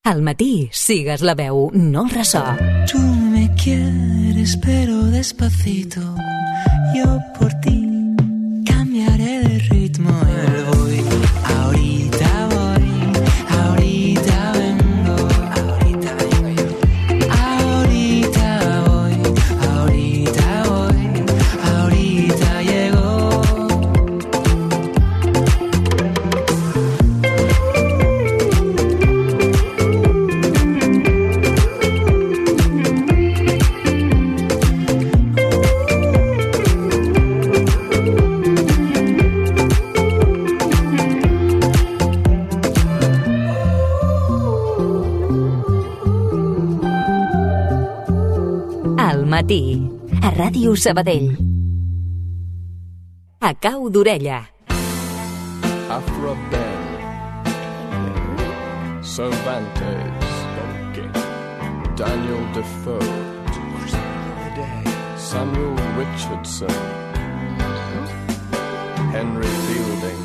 Al matí, sigues la veu, no el ressò. Tú me quieres pero despacito. Yo por ti cambiaré de ritmo. El voy, ahorita voy, ahorita vengo, ahorita vengo yo. Ahorita voy, ahorita voy, ahorita llego. Al matí, a Ràdio Sabadell. A cau d'orella. Afro Ben, Cervantes, Daniel Defoe, Samuel Richardson, Henry Fielding.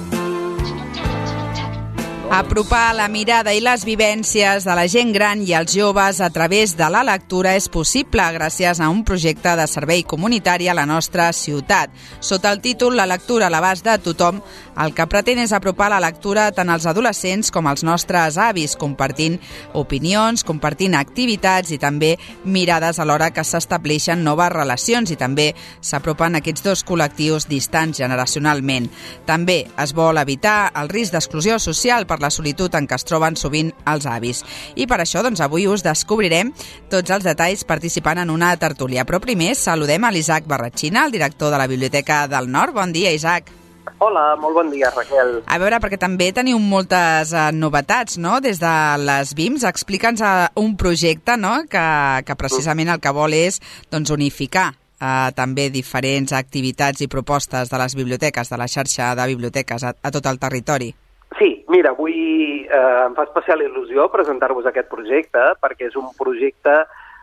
Apropar la mirada i les vivències de la gent gran i els joves a través de la lectura és possible gràcies a un projecte de servei comunitari a la nostra ciutat. Sota el títol La lectura a l'abast de tothom, el que pretén és apropar la lectura tant als adolescents com als nostres avis, compartint opinions, compartint activitats i també mirades alhora que s'estableixen noves relacions i també s'apropen aquests dos col·lectius distants generacionalment. També es vol evitar el risc d'exclusió social per la solitud en què es troben sovint els avis. I per això, doncs, avui us descobrirem tots els detalls participant en una tertúlia. Però primer saludem a l'Isaac Barratxina, el director de la Biblioteca del Nord. Bon dia, Isaac. Hola, molt bon dia, Raquel. A veure, perquè també teniu moltes novetats, no?, des de les BIMs. Explica'ns un projecte, no?, que precisament el que vol és, doncs, unificar també diferents activitats i propostes de les biblioteques, de la xarxa de biblioteques a tot el territori. Sí, mira, avui em fa especial il·lusió presentar-vos aquest projecte perquè és un projecte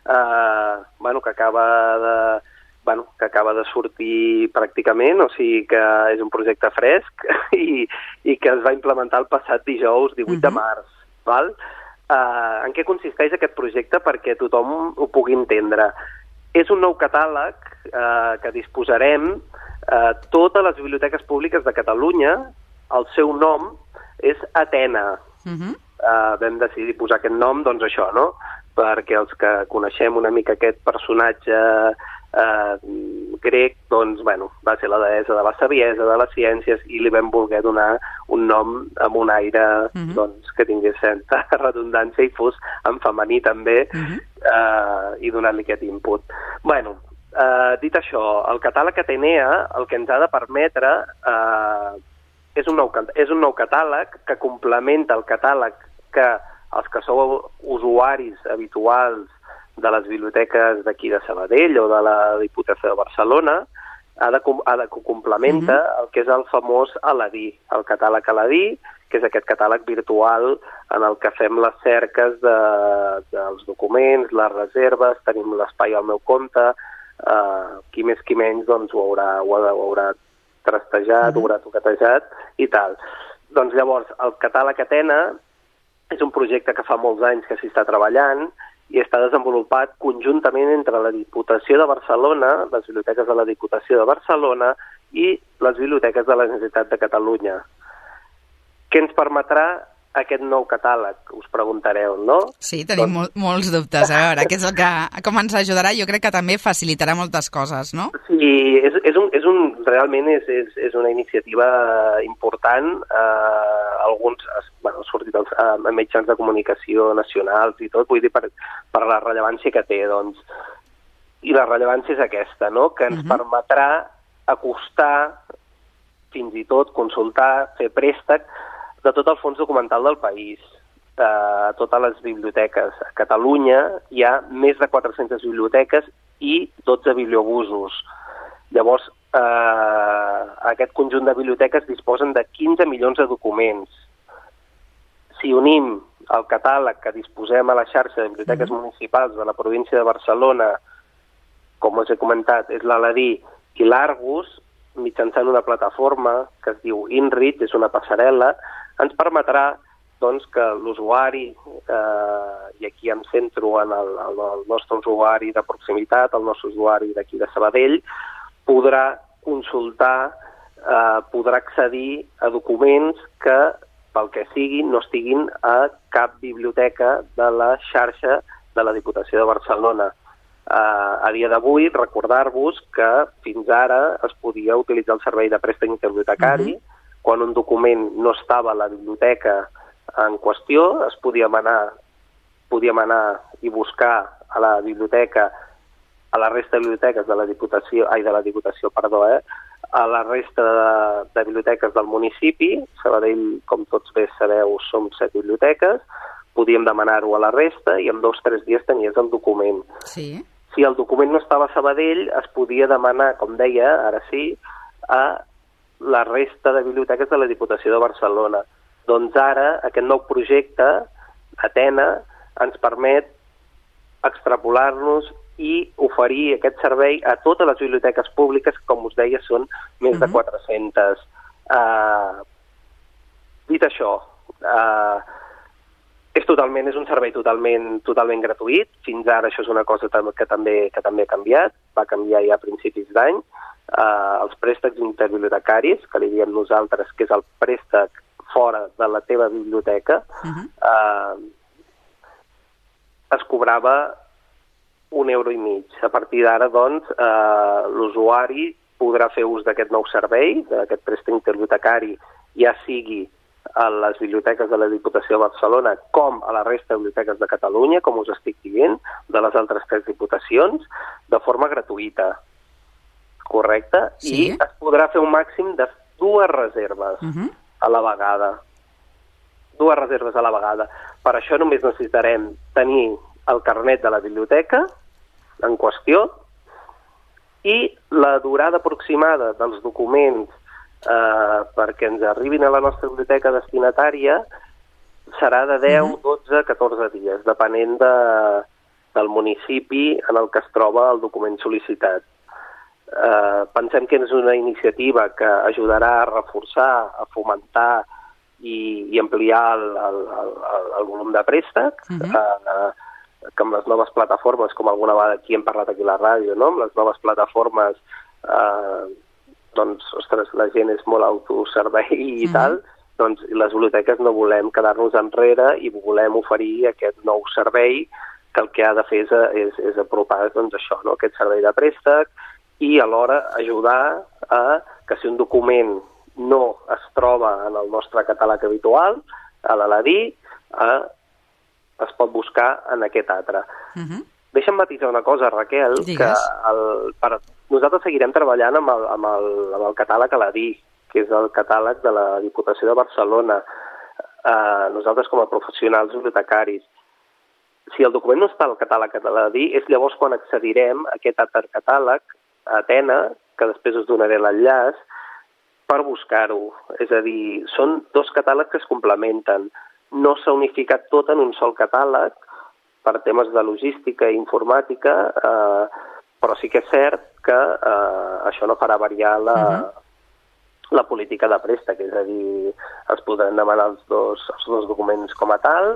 que acaba de sortir pràcticament, o sigui que és un projecte fresc i que es va implementar el passat dijous 18 de març. Val? En què consisteix aquest projecte perquè tothom ho pugui entendre? És un nou catàleg que disposarem totes les biblioteques públiques de Catalunya. El seu nom és Atena. Vam decidir posar aquest nom, doncs això, no? Perquè els que coneixem una mica aquest personatge grec, doncs, bueno, va ser la deessa de la saviesa, de les ciències, i li vam voler donar un nom amb un aire doncs, que tingués certa redundància i fos en femení també, i donar-li aquest input. Bueno, dit això, el catàleg Atenea el que ens ha de permetre és un nou catàleg que complementa el catàleg que els que sou usuaris habituals de les biblioteques d'aquí de Sabadell o de la Diputació de Barcelona complementa el que és el famós Aladí, el catàleg Aladí, que és aquest catàleg virtual en el que fem les cerques dels documents, les reserves, tenim l'espai al meu compte, qui més qui menys doncs ho haurà trastejat, ho haurà toquetejat i tal. Doncs llavors, el catàleg Atena és un projecte que fa molts anys que s'hi està treballant i està desenvolupat conjuntament entre la Diputació de Barcelona, les biblioteques de la Diputació de Barcelona i les biblioteques de la Generalitat de Catalunya. Què ens permetrà aquest nou catàleg, us preguntareu, no? Sí, tenim molts dubtes. A veure, què és el que, com ens ajudarà? Jo crec que també facilitarà moltes coses, no? Sí, realment és una iniciativa important. Alguns han sortit a mitjans de comunicació nacionals i tot, vull dir, per la rellevància que té, doncs. I la rellevància és aquesta, no?, que ens permetrà acostar, fins i tot consultar, fer préstec de tot el fons documental del país, a totes les biblioteques. A Catalunya hi ha més de 400 biblioteques i 12 bibliobusos. Llavors, aquest conjunt de biblioteques disposen de 15 milions de documents. Si unim el catàleg que disposem a la xarxa de biblioteques municipals de la província de Barcelona, com us he comentat, és l'Aladí i l'Argus, mitjançant una plataforma que es diu InReach, és una passarel·la, ens permetrà doncs, que l'usuari i aquí em centro en el nostre usuari de proximitat, el nostre usuari d'aquí de Sabadell, podrà consultar, podrà accedir a documents que, pel que sigui, no estiguin a cap biblioteca de la xarxa de la Diputació de Barcelona. A dia d'avui, recordar-vos que fins ara es podia utilitzar el servei de préstec interbibliotecari. Quan un document no estava a la biblioteca en qüestió, podíem anar i buscar a la biblioteca, a la resta de biblioteques de la Diputació, a la resta de biblioteques del municipi. Sabadell, com tots bé sabeu, som 7 biblioteques, podíem demanar-ho a la resta i en 2 o 3 dies tenies el document. Sí. Si el document no estava a Sabadell, es podia demanar, com deia, ara sí, a la resta de biblioteques de la Diputació de Barcelona. Doncs ara, aquest nou projecte, Atena, ens permet extrapolar-nos i oferir aquest servei a totes les biblioteques públiques, que, com us deia, són més de 400. Dit això, és un servei totalment gratuït. Fins ara això és una cosa que també ha canviat, va canviar ja a principis d'any. Els préstecs interbibliotecaris, que li diem nosaltres, que és el préstec fora de la teva biblioteca, es cobrava €1,50. A partir d'ara, doncs, l'usuari podrà fer ús d'aquest nou servei, d'aquest préstec interbibliotecari, ja sigui a les biblioteques de la Diputació de Barcelona com a la resta de biblioteques de Catalunya, com us estic dient, de les altres 3 diputacions, de forma gratuïta. Correcte? Sí. I es podrà fer un màxim de 2 reserves a la vegada. 2 reserves a la vegada. Per això només necessitarem tenir el carnet de la biblioteca en qüestió i la durada aproximada dels documents perquè ens arribin a la nostra biblioteca destinatària serà de 10, 12, 14 dies, depenent del municipi en el que es troba el document sol·licitat. Pensem que és una iniciativa que ajudarà a reforçar, a fomentar i ampliar el volum de préstec, que amb les noves plataformes, com alguna vegada aquí hem parlat aquí a la ràdio, no? Amb les noves plataformes, doncs, ostres, la gent és molt autoservei i tal, doncs les biblioteques no volem quedar-nos enrere i volem oferir aquest nou servei que el que ha de fer és apropar, doncs, això, no? Aquest servei de préstec i alhora ajudar a que si un document no es troba en el nostre catàleg habitual, a l'Aladí, es pot buscar en aquest altre. Deixa'm matisar una cosa, Raquel, que nosaltres seguirem treballant amb el catàleg Aladí, que és el catàleg de la Diputació de Barcelona. Nosaltres, com a professionals bibliotecaris, si el document no està al catàleg de l'Aladí, és llavors quan accedirem a aquest altre catàleg, Atena, que després us donaré l'enllaç, per buscar-ho. És a dir, són 2 catàlegs que es complementen. No s'ha unificat tot en un sol catàleg per temes de logística i informàtica, però sí que és cert que això no farà variar la política de préstec, és a dir, es podran demanar els dos documents com a tal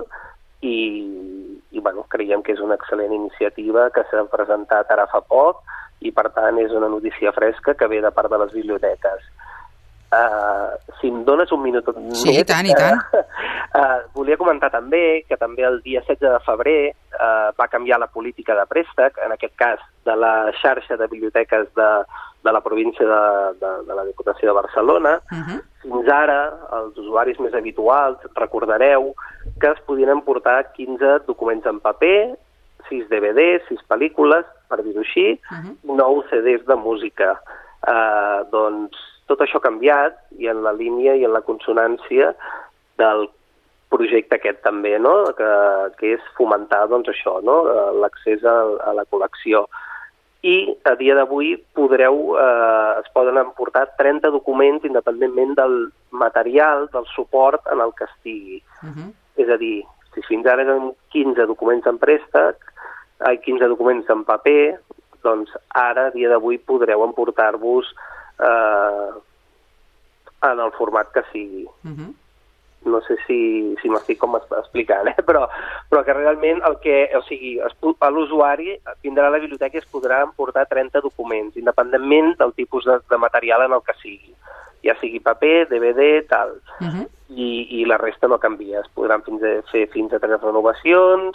i bueno, creiem que és una excel·lent iniciativa que s'ha presentat ara fa poc i per tant és una notícia fresca que ve de part de les biblioteques. Si em dones un minut més... Sí, i tant. Volia comentar també que també el dia 16 de febrer va canviar la política de préstec, en aquest cas de la xarxa de biblioteques de la província de la Diputació de Barcelona. Fins ara, els usuaris més habituals, recordareu que es podien emportar 15 documents en paper, 6 DVDs, 6 pel·lícules, per dir-ho així, 9 CDs de música. Doncs tot això ha canviat i en la línia i en la consonància del projecte aquest també, no? que és fomentar doncs, això, no? L'accés a la col·lecció. I a dia d'avui es poden emportar 30 documents independentment del material, del suport en el que estigui. És a dir, si fins ara eren 15 documents en préstec, 15 documents en paper, doncs ara, a dia d'avui, podreu emportar-vos en el format que sigui. no sé si m'estic com explicant, però que realment l'usuari vindrà a la biblioteca i es podrà emportar 30 documents, independentment del tipus de material en el que sigui, ja sigui paper, DVD, tal. I la resta no canvia, es podran fer fins a 3 renovacions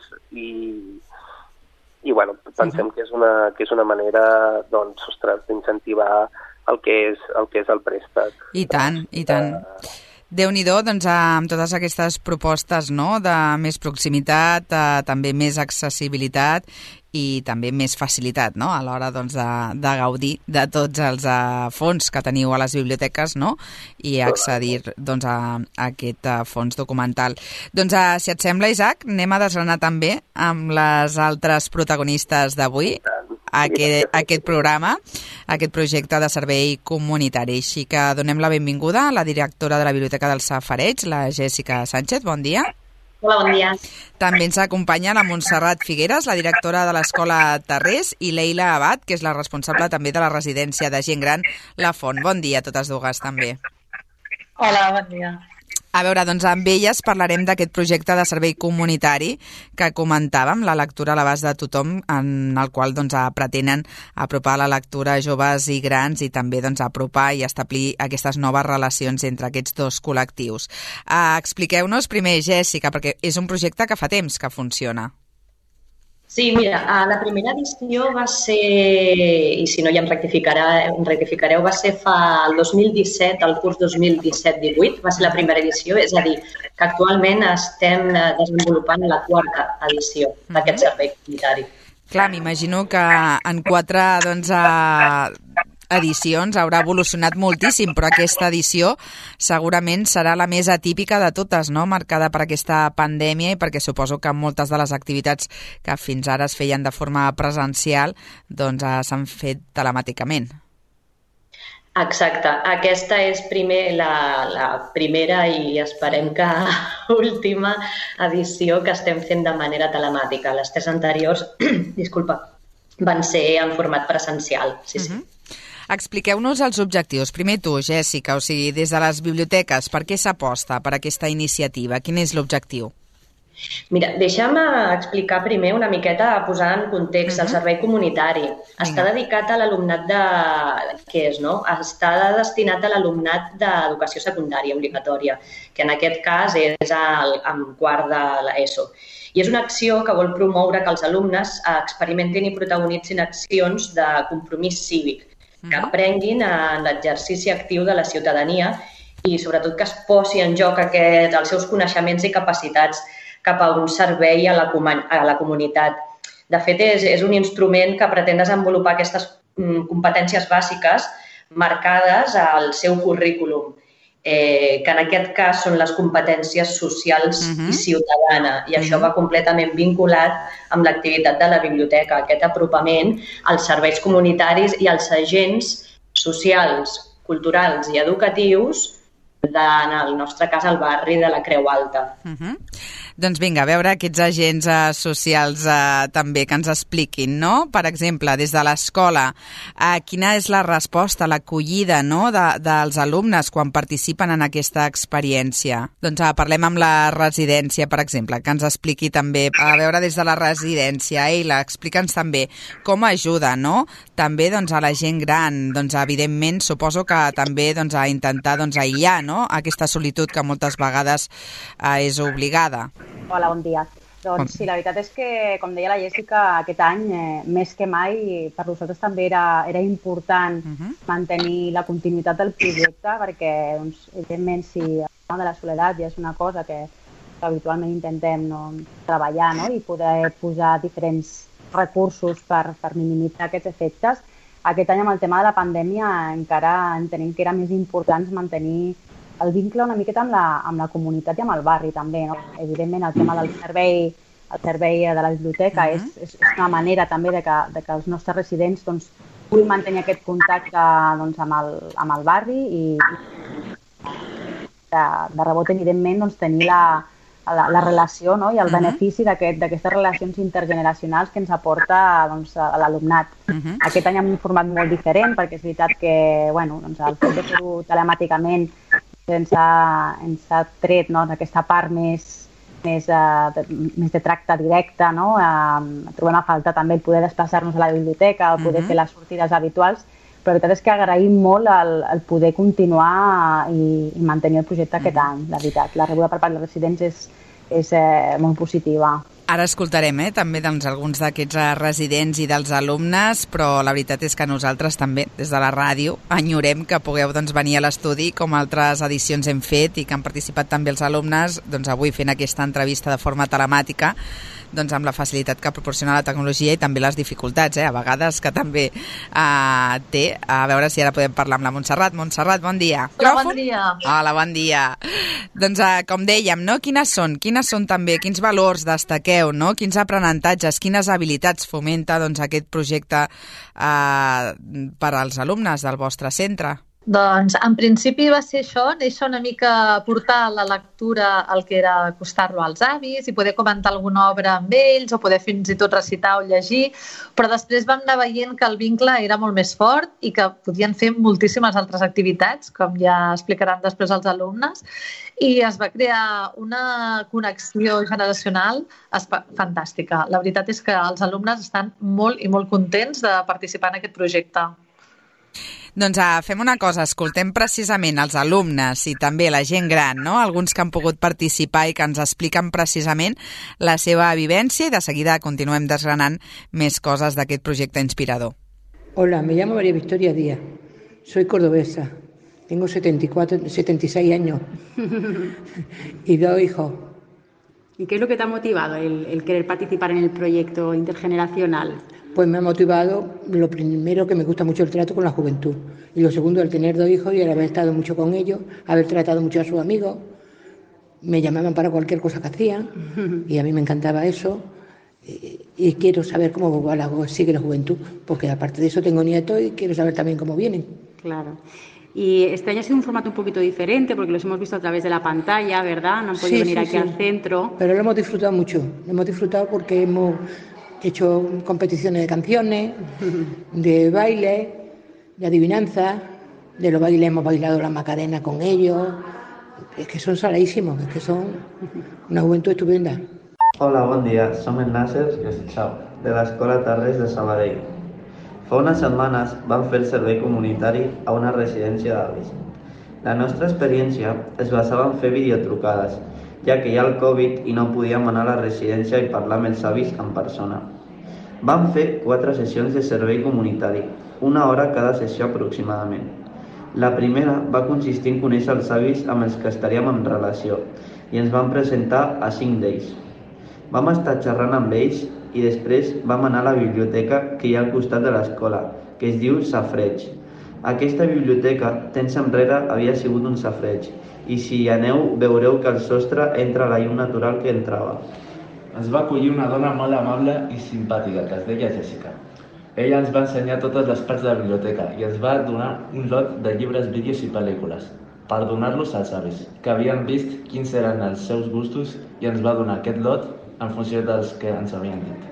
i bueno, pensem que és una manera, doncs, ostres, d'incentivar el que és el préstec. I tant. Déu-n'hi-do, doncs, amb totes aquestes propostes, no?, de més proximitat, també més accessibilitat i també més facilitat, no?, a l'hora, doncs, de gaudir de tots els fons que teniu a les biblioteques, no?, i accedir, doncs, a aquest fons documental. Doncs, si et sembla, Isaac, anem a desgranar també amb les altres protagonistes d'avui aquest programa, aquest projecte de servei comunitari. Així que donem la benvinguda a la directora de la Biblioteca del Safareig, la Jèssica Sánchez. Bon dia. Hola, bon dia. També ens acompanya la Montserrat Figueres, la directora de l'Escola Tarrés, i Leila Abad, que és la responsable també de la residència de gent gran La Font. Bon dia a totes dues, també. Hola, bon dia. A veure, doncs amb elles parlarem d'aquest projecte de servei comunitari que comentàvem, la lectura a l'abast de tothom, en el qual doncs, pretenen apropar la lectura a joves i grans i també doncs, apropar i establir aquestes noves relacions entre aquests dos col·lectius. Expliqueu-nos primer, Jèssica, perquè és un projecte que fa temps que funciona. Sí, mira, la primera edició va ser, i si no ja em rectificareu, va ser fa el 2017, el curs 2017-18, va ser la primera edició, és a dir, que actualment estem desenvolupant la 4a edició d'aquest servei comunitari. Clar, m'imagino que en 4 edicions haurà evolucionat moltíssim, però aquesta edició segurament serà la més atípica de totes, no?, marcada per aquesta pandèmia i perquè suposo que moltes de les activitats que fins ara es feien de forma presencial doncs s'han fet telemàticament. Exacte. Aquesta és la primera i esperem que última edició que estem fent de manera telemàtica. Les 3 anteriors, van ser en format presencial. Sí. Expliqueu-nos els objectius. Primer tu, Jèssica, o sigui, des de les biblioteques, per què s'aposta per aquesta iniciativa? Quin és l'objectiu? Mira, deixa'm explicar primer una miqueta, posar en context el servei comunitari. Està dedicat a l'alumnat què és, no? Està destinat a l'alumnat d'educació secundària obligatòria, que en aquest cas és en quart de l'ESO. I és una acció que vol promoure que els alumnes experimentin i protagonitzin accions de compromís cívic, que aprenguin en l'exercici actiu de la ciutadania i sobretot que es posi en joc els seus coneixements i capacitats cap a un servei a la comunitat. De fet, és un instrument que pretén desenvolupar aquestes competències bàsiques marcades al seu currículum, que en aquest cas són les competències socials i ciutadana, i això va completament vinculat amb l'activitat de la biblioteca, aquest apropament als serveis comunitaris i als agents socials, culturals i educatius en el nostre cas al barri de la Creu Alta. Doncs vinga, a veure aquests agents socials també que ens expliquin, no? Per exemple, des de l'escola, quina és la resposta, l'acollida, no?, dels alumnes quan participen en aquesta experiència? Doncs parlem amb la residència, per exemple, que ens expliqui també, a veure des de la residència, Eila, explica'ns també com ajuda, no?, també doncs, a la gent gran, doncs evidentment suposo que també doncs, a intentar doncs, aïllar, no?, aquesta solitud que moltes vegades és obligada. Hola, bon dia. Doncs sí, la veritat és que, com deia la Jèssica, aquest any, més que mai, per nosaltres també era important mantenir la continuïtat del projecte perquè, doncs, evidentment, si el tema de la soledat ja és una cosa que habitualment intentem treballar, no?, i poder posar diferents recursos per minimitzar aquests efectes, aquest any amb el tema de la pandèmia encara entenem que era més important mantenir el vincle una miqueta amb la comunitat i amb el barri també, no? Evidentment el tema del servei de la biblioteca és una manera també de que els nostres residents doncs, puguin mantenir aquest contacte doncs, amb el barri i de rebot evidentment doncs, tenir la relació, no?, i el benefici d'aquestes relacions intergeneracionals que ens aporta doncs, l'alumnat. Aquest any amb un format molt diferent perquè és veritat que doncs, el fet de fer-ho telemàticament ens ha tret, no, aquesta part més de tracte directe, no? Trobem a falta també el poder desplaçar-nos a la biblioteca, el poder fer les sortides habituals, però la veritat és que agraïm molt el poder continuar i mantenir el projecte aquest any, la veritat. La rebuda per part dels residents és molt positiva. Ara escoltarem també alguns d'aquests residents i dels alumnes, però la veritat és que nosaltres també, des de la ràdio, enyorem que pugueu venir a l'estudi, com altres edicions hem fet i que han participat també els alumnes, avui fent aquesta entrevista de forma telemàtica, amb la facilitat que proporciona la tecnologia i també les dificultats, a vegades que també té. A veure si ara podem parlar amb la Montserrat. Montserrat, bon dia. Hola, bon dia. Hola, bon dia. Com dèiem, no? Quins són també, quins valors destaqueu, no? Quins aprenentatges, quines habilitats fomenta aquest projecte per als alumnes del vostre centre? Doncs, en principi va ser això, néixer una mica portar la lectura al que era acostar-lo als avis i poder comentar alguna obra amb ells o poder fins i tot recitar o llegir, però després vam anar veient que el vincle era molt més fort i que podien fer moltíssimes altres activitats, com ja explicaran després els alumnes, i es va crear una connexió generacional fantàstica. La veritat és que els alumnes estan molt i molt contents de participar en aquest projecte. Doncs fem una cosa, escoltem precisament els alumnes i també la gent gran, no? Alguns que han pogut participar i que ens expliquen precisament la seva vivència i de seguida continuem desgranant més coses d'aquest projecte inspirador. Hola, me llamo María Victoria Díaz, soy cordobesa, tengo 76 años y 2 hijos. ¿Y qué es lo que te ha motivado el querer participar en el proyecto intergeneracional? Pues me ha motivado, lo primero, que me gusta mucho el trato con la juventud. Y lo segundo, el tener 2 hijos y el haber estado mucho con ellos, haber tratado mucho a sus amigos. Me llamaban para cualquier cosa que hacían y a mí me encantaba eso. Y quiero saber cómo sigue la juventud, porque aparte de eso tengo nietos y quiero saber también cómo vienen. Claro. Y este año ha sido un formato un poquito diferente porque los hemos visto a través de la pantalla, ¿verdad? No han podido venir aquí al centro. Pero lo hemos disfrutado mucho. Lo hemos disfrutado porque hemos hecho competiciones de canciones, de baile, de adivinanza. De los bailes hemos bailado la Macarena con ellos. Es que son saladísimos, es que son una juventud estupenda. Hola, bon dia. Som el Nasser de l'Escola Tarrés de Sabadell. Fa unes setmanes vam fer el servei comunitari a una residència d'avis. La nostra experiència es basava en fer videotrucades, ja que hi ha el Covid i no podíem anar a la residència i parlar amb els avis en persona. Vam fer 4 sessions de servei comunitari, 1 hora cada sessió aproximadament. La primera va consistir en conèixer els avis amb els que estaríem en relació i ens vam presentar a 5 d'ells. Vam estar xerrant amb ells i després vam anar a la biblioteca que hi ha al costat de l'escola, que es diu Safareig. Aquesta biblioteca, temps enrere, havia sigut un safareig i si hi aneu veureu que al sostre entra la llum natural que entrava. Ens va acollir una dona molt amable i simpàtica, que es deia Jessica. Ella ens va ensenyar totes les parts de la biblioteca i ens va donar un lot de llibres, vídeos i pel·lícules per donar-los als avis, que havien vist quins eren els seus gustos i ens va donar aquest lot en funció dels que ens havien dit.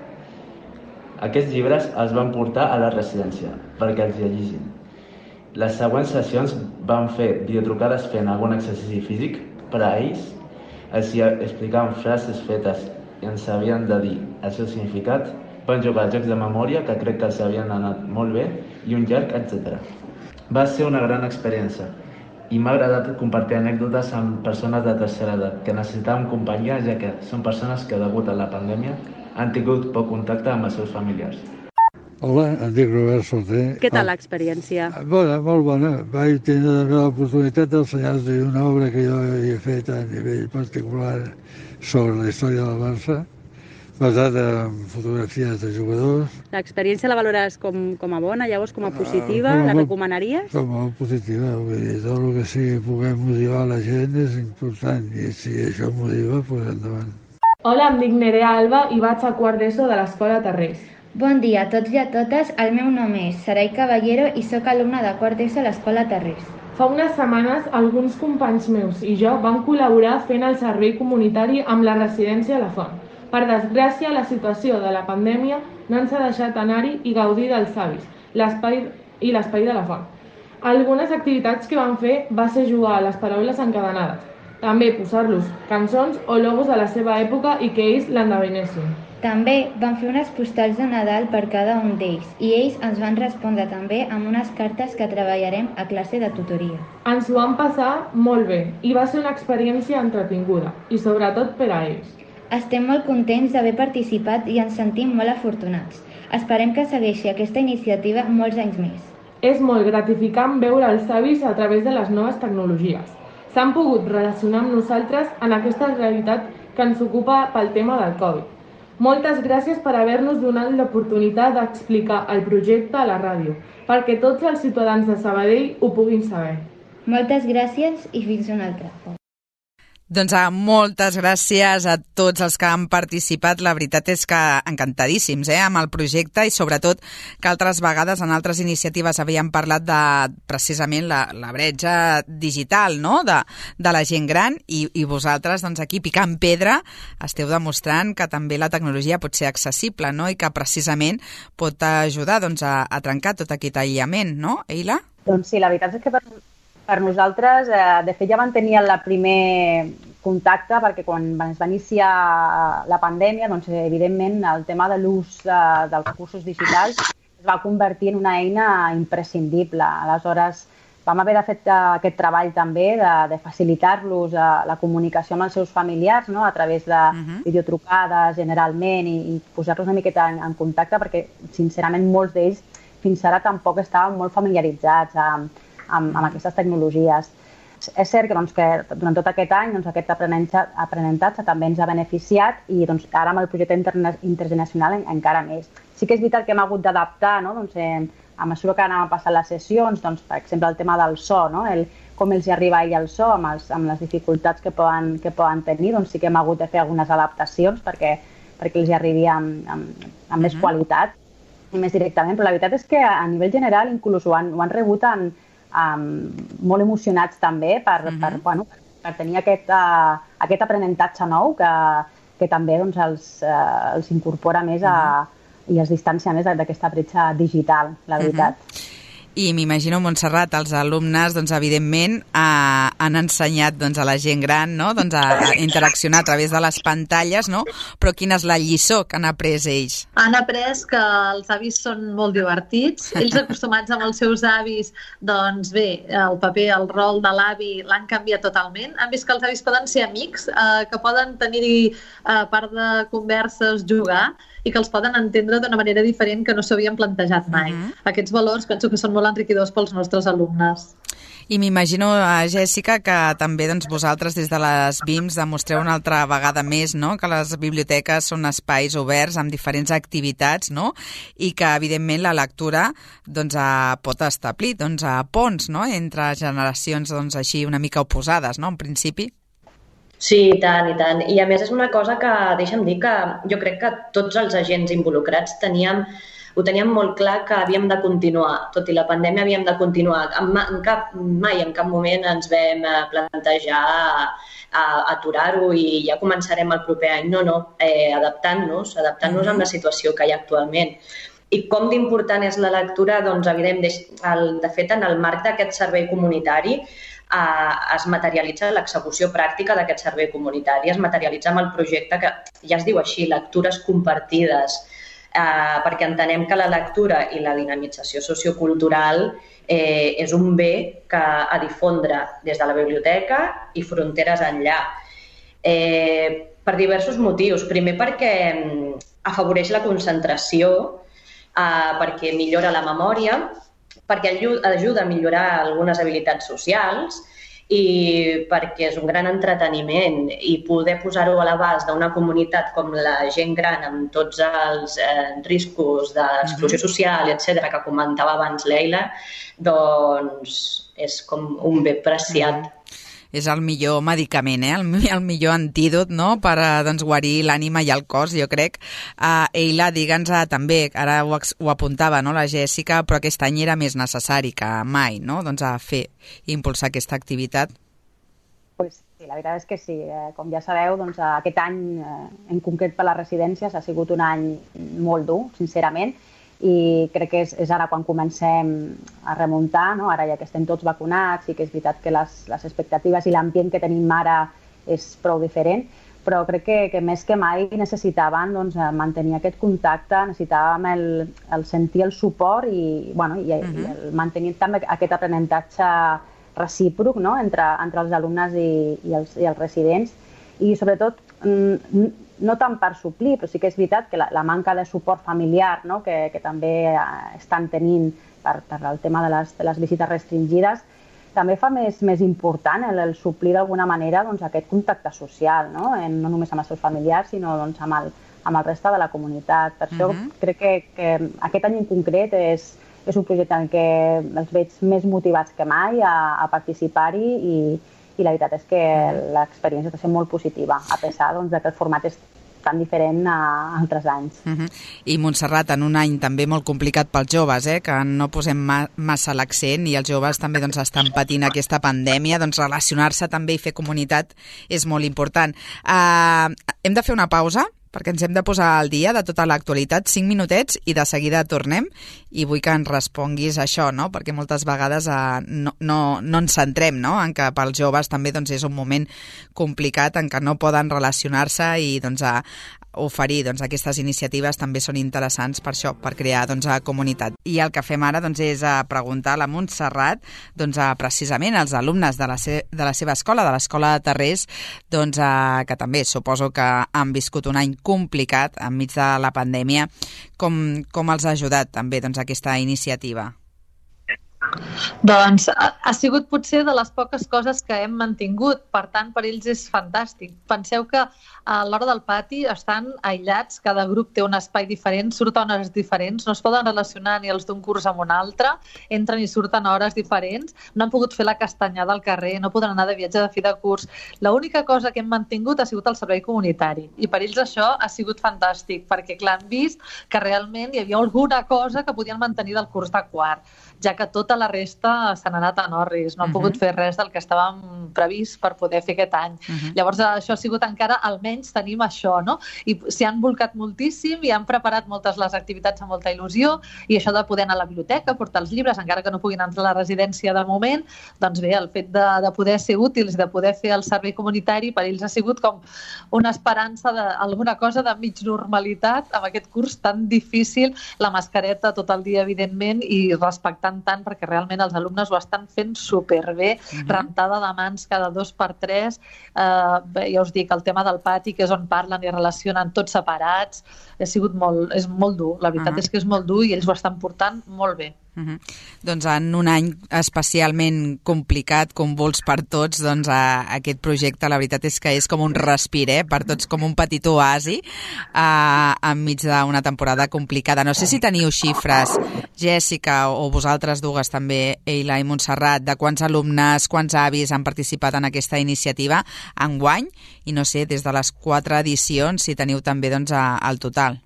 Aquests llibres els van portar a la residència perquè els llegissin. Les següents sessions van fer videotrucades fent algun exercici físic per a ells, els explicaven frases fetes i ens havien de dir el seu significat, van jugar a jocs de memòria que crec que els havien anat molt bé i un llarg, etc. Va ser una gran experiència i m'ha agradat compartir anècdotes amb persones de tercera edat que necessitaven companyia, ja que són persones que, degut a la pandèmia, han tingut poc contacte amb els seus familiars. Hola, em dic Robert Solter. Què tal l'experiència? Bona, molt bona. Vaig tenir l'oportunitat d'ensenyar-los una obra que jo havia fet a nivell particular sobre la història del Barça, basada en fotografies de jugadors. L'experiència la valores com a bona, llavors com a positiva? La recomanaries? Com a positiva, vull dir, tot el que sigui poder motivar la gent és important i si això motiva, doncs endavant. Hola, em dic Nerea Alba i vaig a quart d'ESO de l'Escola Tarrés. Bon dia a tots i a totes, el meu nom és Sarai Caballero i sóc alumna de quart d'ESO a l'Escola Tarrés. Fa unes setmanes, alguns companys meus i jo vam col·laborar fent el servei comunitari amb la residència a la Font. Per desgràcia, la situació de la pandèmia no ens ha deixat anar-hi i gaudir dels avis, l'espai de la Font. Algunes activitats que van fer va ser jugar a les paraules encadenades, també posar-los cançons o logos de la seva època i que ells l'endevinessin. També van fer unes postals de Nadal per cada un d'ells i ells ens van respondre també amb unes cartes que treballarem a classe de tutoria. Ens ho vam passar molt bé i va ser una experiència entretinguda i sobretot per a ells. Estem molt contents d'haver participat i ens sentim molt afortunats. Esperem que segueixi aquesta iniciativa molts anys més. És molt gratificant veure els avis a través de les noves tecnologies. S'han pogut relacionar amb nosaltres en aquesta realitat que ens ocupa pel tema del Covid. Moltes gràcies per haver-nos donat l'oportunitat d'explicar el projecte a la ràdio, perquè tots els ciutadans de Sabadell ho puguin saber. Moltes gràcies i fins una altra. Doncs moltes gràcies a tots els que han participat. La veritat és que encantadíssims amb el projecte i sobretot que altres vegades en altres iniciatives havíem parlat de precisament la bretxa digital, no? de la gent gran i vosaltres doncs, aquí picant pedra esteu demostrant que també la tecnologia pot ser accessible, no? I que precisament pot ajudar doncs, a trencar tot aquest aïllament, no, Eila? Doncs sí, la veritat és que per nosaltres, de fet ja vam tenir el primer contacte perquè quan es va iniciar la pandèmia, doncs evidentment el tema de l'ús dels recursos digitals es va convertir en una eina imprescindible. Aleshores vam haver de fer aquest treball també de facilitar-los la comunicació amb els seus familiars, no? A través de videotrucades generalment i posar-los una miqueta en contacte perquè sincerament molts d'ells fins ara tampoc estaven molt familiaritzats amb aquestes tecnologies. És cert que durant tot aquest any aquest aprenentatge també ens ha beneficiat i ara amb el projecte intergeneracional encara més. Sí que és veritat que hem hagut d'adaptar, a mesura que anàvem passant les sessions, per exemple el tema del so, com els arriba el so amb les dificultats que poden tenir, sí que hem hagut de fer algunes adaptacions perquè els arribi amb més qualitat i més directament, però la veritat és que a nivell general inclús ho han rebut molt emocionats també per tenir aquest aprenentatge nou que també els incorpora més i els distancia més d'aquesta bretxa digital, la veritat. I m'imagino, Montserrat, els alumnes, evidentment, han ensenyat a la gent gran a interaccionar a través de les pantalles, no? Però quina és la lliçó que han après ells? Han après que els avis són molt divertits. Ells acostumats amb els seus avis, doncs bé, el paper, el rol de l'avi l'han canviat totalment. Han vist que els avis poden ser amics, que poden tenir part de converses, jugar, i que els poden entendre d'una manera diferent que no s'havien plantejat mai. Aquests valors penso que són molt enriquidors pels nostres alumnes. I m'imagino, Jèssica, que també vosaltres des de les BIMS demostreu una altra vegada més que les biblioteques són espais oberts amb diferents activitats i que, evidentment, la lectura pot establir ponts entre generacions així una mica oposades, en principi. Sí, i tant. I a més és una cosa que, deixa'm dir, que jo crec que tots els agents involucrats ho teníem molt clar que havíem de continuar. Tot i la pandèmia havíem de continuar. Mai en cap moment ens vam plantejar aturar-ho i ja començarem el proper any. No, adaptant-nos amb la situació que hi ha actualment. I com d'important és la lectura? Doncs, evident, de fet, en el marc d'aquest servei comunitari es materialitza l'execució pràctica d'aquest servei comunitari, es materialitza amb el projecte que ja es diu així, lectures compartides, perquè entenem que la lectura i la dinamització sociocultural és un bé que a difondre des de la biblioteca i fronteres enllà. Per diversos motius. Primer perquè afavoreix la concentració, perquè millora la memòria, perquè ajuda a millorar algunes habilitats socials i perquè és un gran entreteniment i poder posar-ho a l'abast d'una comunitat com la gent gran amb tots els riscos d'exclusió social, etc., que comentava abans l'Eila, doncs és com un bé preciat. És el millor medicament, el millor antídot per guarir l'ànima i el cos, jo crec. Eila, digue'ns també, ara ho apuntava la Jèssica, però aquest any era més necessari que mai, a fer i impulsar aquesta activitat. Pues sí, la veritat és que sí. Com ja sabeu, aquest any, en concret per les residències, ha sigut un any molt dur, sincerament, i crec que és ara quan comencem a remuntar, no? Ara ja que estem tots vacunats i que és veritat que les expectatives i l'ambient que tenim ara és prou diferent, però crec que més que mai necessitàvem mantenir aquest contacte, necessitàvem el sentir el suport i el mantenir també aquest aprenentatge recíproc, no? entre els alumnes i els residents, i sobretot no tant per suplir, però sí que és veritat que la manca de suport familiar, no? que també estan tenint per el tema de les visites restringides, també fa més important el suplir d'alguna manera aquest contacte social, no només amb els seus familiars, sinó amb el reste de la comunitat. Per això crec que aquest any en concret és un projecte en què els veig més motivats que mai a participar-hi i la veritat és que l'experiència està sent molt positiva, a pesar que el format és tan diferent a altres anys. I Montserrat, en un any també molt complicat pels joves, que no posem massa l'accent, i els joves també estan patint aquesta pandèmia, relacionar-se també i fer comunitat és molt important. Hem de fer una pausa, perquè ens hem de posar al dia de tota l'actualitat, 5 minutets, i de seguida tornem, i vull que ens responguis això, no? Perquè moltes vegades no ens centrem, no? En que pels joves també és un moment complicat en què no poden relacionar-se i oferir aquestes iniciatives també són interessants per això, per crear comunitat. I el que fem ara és preguntar a la Montserrat precisament als alumnes de la seva escola, de l'Escola de Tarrés, que també suposo que han viscut un any complicat enmig de la pandèmia, com els ha ajudat també aquesta iniciativa? Doncs ha sigut potser de les poques coses que hem mantingut, per tant per ells és fantàstic. Penseu que a l'hora del pati estan aïllats, cada grup té un espai diferent, surten a hores diferents, no es poden relacionar ni els d'un curs amb un altre, entren i surten a hores diferents, no han pogut fer la castanyada al carrer, no poden anar de viatge de fi de curs. L'única cosa que hem mantingut ha sigut el servei comunitari, i per ells això ha sigut fantàstic, perquè clar, han vist que realment hi havia alguna cosa que podien mantenir del curs de quart, ja que tota la resta s'han anat en orris, no han pogut fer res del que estàvem previst per poder fer aquest any. Llavors això ha sigut encara, almenys tenim això, no? I s'hi han volcat moltíssim i han preparat moltes les activitats amb molta il·lusió, i això de poder anar a la biblioteca, portar els llibres, encara que no puguin entrar a la residència de moment, doncs bé, el fet de poder ser útils, de poder fer el servei comunitari, per ells ha sigut com una esperança d'alguna cosa de mig normalitat amb aquest curs tan difícil, la mascareta tot el dia, evidentment, i respectant tant, perquè realment els alumnes ho estan fent superbé, rentada de mans cada 2x3, ja us dic, el tema del pati, que és on parlen i relacionen tots separats, és molt dur, la veritat és que és molt dur i ells ho estan portant molt bé. Doncs en un any especialment complicat, convuls per tots, aquest projecte la veritat és que és com un respir, per tots, com un petit oasi enmig d'una temporada complicada. No sé si teniu xifres, Jèssica, o vosaltres dues també, Eila i Montserrat, de quants alumnes, quants avis han participat en aquesta iniciativa enguany, i no sé, des de les 4 edicions, si teniu també el total.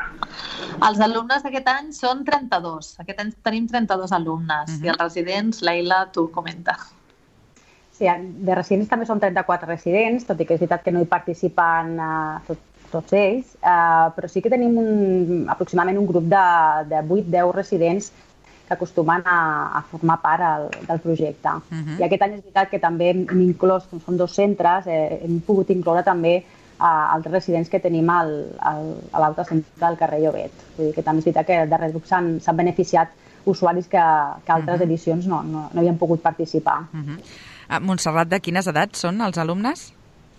Els alumnes d'aquest any són 32. Aquest any tenim 32 alumnes. I els residents, Leila, tu comenta. Sí, de residents també són 34 residents, tot i que és veritat que no hi participen tots ells, però sí que tenim aproximadament un grup de 8-10 residents que acostumen a formar part del projecte. I aquest any és veritat que també hem inclòs, com són 2 centres, hem pogut incloure també els residents que tenim a l'altre centre del carrer Llobet. Vull dir que també és veritat que de darrere grup s'han beneficiat usuaris que altres edicions no havien pogut participar. Montserrat, de quines edats són els alumnes?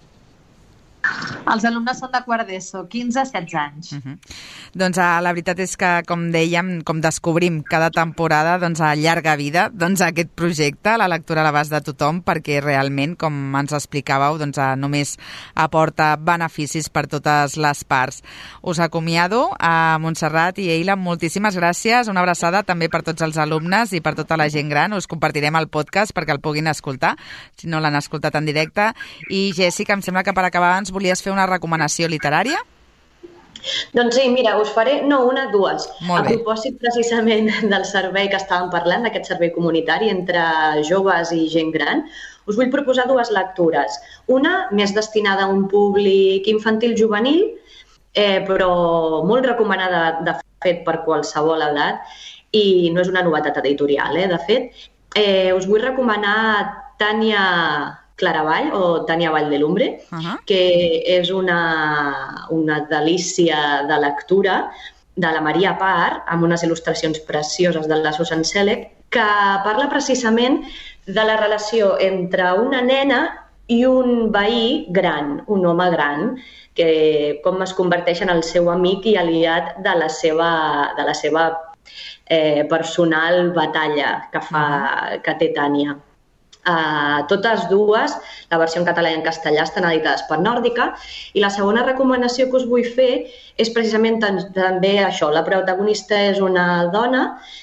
Els alumnes són de quart d'ESO, 15 a 16 anys. Doncs la veritat és que, com dèiem, com descobrim cada temporada, llarga vida aquest projecte, la lectura a l'abast de tothom, perquè realment, com ens explicàveu, només aporta beneficis per totes les parts. Us acomiado a Montserrat i Eila, moltíssimes gràcies, una abraçada també per tots els alumnes i per tota la gent gran. Us compartirem el podcast perquè el puguin escoltar, si no l'han escoltat en directe. I Jèssica, em sembla que per acabar abans volies fer una recomanació literària? Doncs sí, mira, us faré, dues. A propòsit precisament del servei que estàvem parlant, d'aquest servei comunitari entre joves i gent gran, us vull proposar 2 lectures. Una més destinada a un públic infantil-juvenil, però molt recomanada de fet per qualsevol edat i no és una novetat editorial. De fet, us vull recomanar Tània Claravall o Tània Valldelumbre, que és una delícia de lectura de la Maria Parr, amb unes il·lustracions precioses de la Susan Selleck, que parla precisament de la relació entre una nena i un veí gran, un home gran, que com es converteix en el seu amic i aliat de la seva personal batalla que té Tània. Totes dues, la versió en català i en castellà, estan editades per Nòrdica, i la segona recomanació que us vull fer és precisament també això. La protagonista és una dona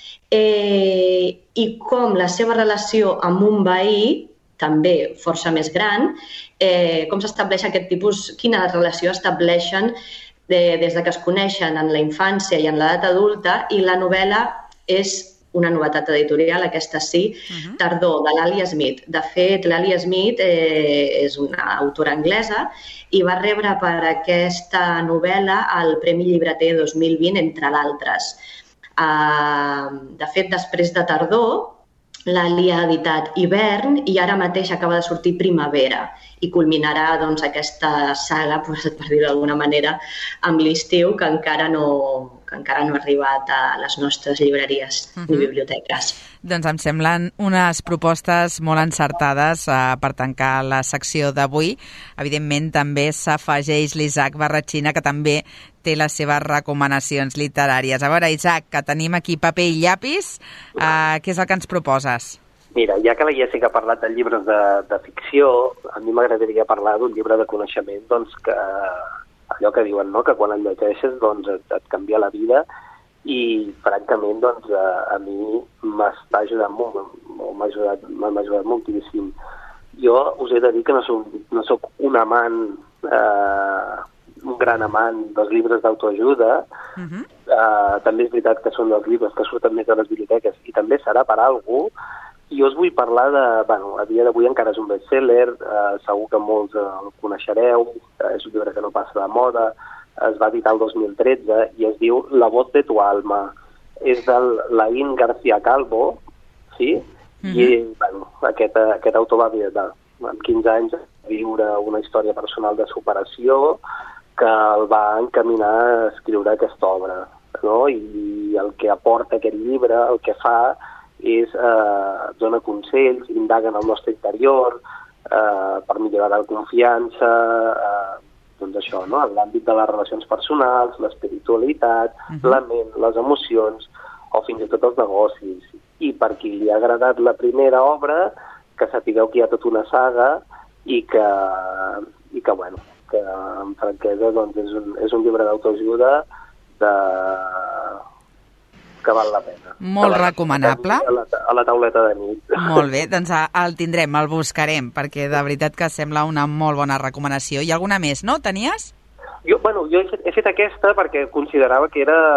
i com la seva relació amb un veí, també força més gran, com s'estableix aquest tipus, quina relació estableixen des que es coneixen en la infància i en l'edat adulta, i la novel·la és una novetat editorial, aquesta sí, Tardor, de l'Alia Smith. De fet, l'Alia Smith és una autora anglesa i va rebre per aquesta novel·la el Premi Llibreter 2020, entre d'altres. De fet, després de Tardor, l'Alia ha editat Hivern i ara mateix acaba de sortir Primavera i culminarà aquesta saga, per dir-ho d'alguna manera, amb l'estiu, que encara no ha arribat a les nostres llibreries ni biblioteques. Doncs em semblen unes propostes molt encertades per tancar la secció d'avui. Evidentment també s'afegeix l'Isaac Barratxina, que també té les seves recomanacions literàries. A veure, Isaac, que tenim aquí paper i llapis, què és el que ens proposes? Mira, ja que la Jessica ha parlat de llibres de ficció, a mi m'agradaria parlar d'un llibre de coneixement, doncs, que allò que diuen, no?, que quan el llegeixes doncs, et canvia la vida, i francament doncs, a mi m'està ajudant molt, m'ha ajudat moltíssim. Jo us he de dir que no soc un amant, un gran amant dels llibres d'autoajuda. També és veritat que són dels llibres que surten més a les biblioteques i també serà per algú. I jo us vull parlar de... a dia d'avui encara és un bestseller, segur que molts el coneixereu, és un llibre que no passa de moda, es va editar el 2013 i es diu La voz de tu alma. És de Laín García Calvo, sí? I aquest autor va amb 15 anys viure una història personal de superació que el va encaminar a escriure aquesta obra, no? I el que aporta aquest llibre, el que fa, és dona consells, indaga en el nostre interior per millorar la confiança, doncs això, no? En l'àmbit de les relacions personals, l'espiritualitat, la ment, les emocions o fins i tot els negocis. I per qui li ha agradat la primera obra, que sapigueu que hi ha tota una saga i que amb franquesa doncs, és un llibre d'autoajuda que val la pena. Molt recomanable. A la tauleta de nit. Molt bé, doncs el tindrem, el buscarem, perquè de veritat que sembla una molt bona recomanació. I alguna més, no? Tenies? Jo he fet aquesta perquè considerava que era...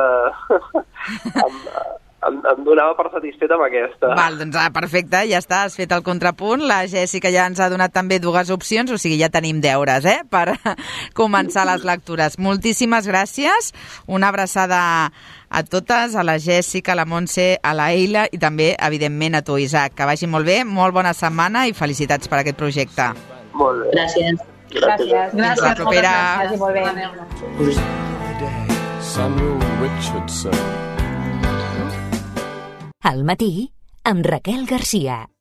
em donava per satisfeta amb aquesta. Val, doncs perfecte, ja està, has fet el contrapunt. La Jessica ja ens ha donat també 2 opcions, o sigui, ja tenim deures, per començar les lectures. Moltíssimes gràcies, una abraçada a totes, a la Jessica, a la Montse, a la Eila i també, evidentment, a tu, Isaac. Que vagi molt bé, molt bona setmana i felicitats per aquest projecte. Molt bé. Gràcies. Gràcies. Fins la propera. Gràcies, molt bé. Samuel Richardson. Al matí, amb Raquel Garcia.